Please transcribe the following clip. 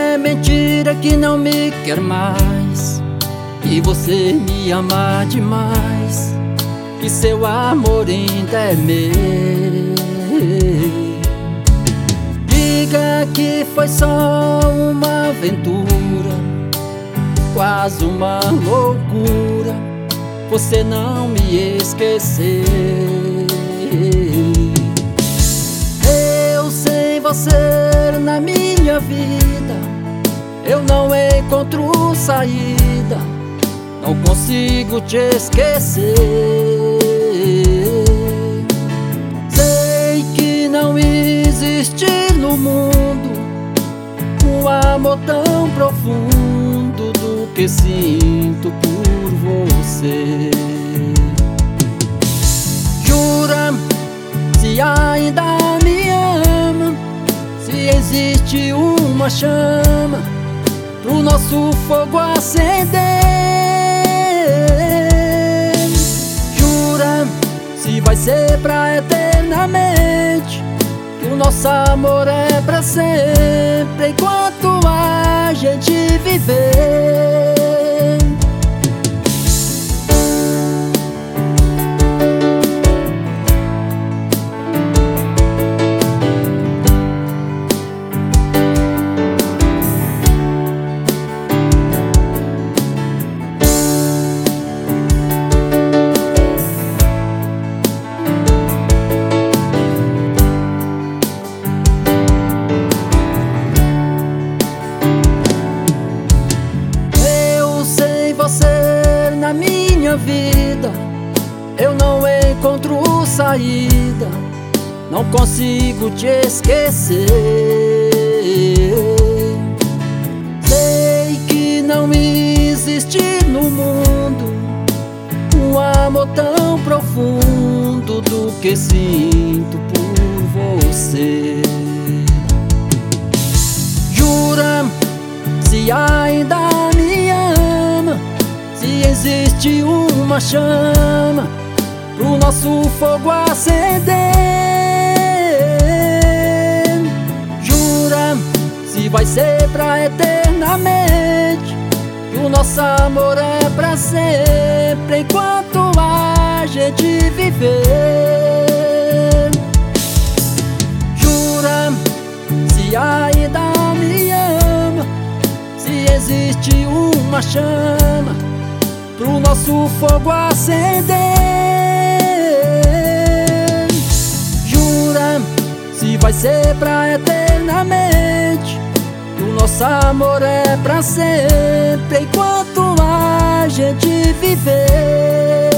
é mentira que não me quer mais, que você me ama demais, que seu amor ainda é meu. Diga que foi só uma aventura, quase uma loucura, você não me esqueceu. Eu sem você na minha vida, eu não encontro saída, não consigo te esquecer. Sei que não existe no mundo um amor tão profundo do que sinto por você. Jura, se ainda me ama, se existe uma chama pro nosso fogo acender. Jura, se vai ser pra eternamente, que o nosso amor é pra sempre, enquanto a gente viver. Na minha vida eu não encontro saída, não consigo te esquecer. Sei que não existe no mundo um amor tão profundo do que sinto por você. Jura, se ainda me ama, se existe uma chama pro nosso fogo acender. Jura, se vai ser pra eternamente, que o nosso amor é pra sempre, enquanto a gente viver. Jura, se ainda me ama, se existe uma chama pro nosso fogo acender. Jura, se vai ser pra eternamente, que o nosso amor é pra sempre, enquanto a gente viver.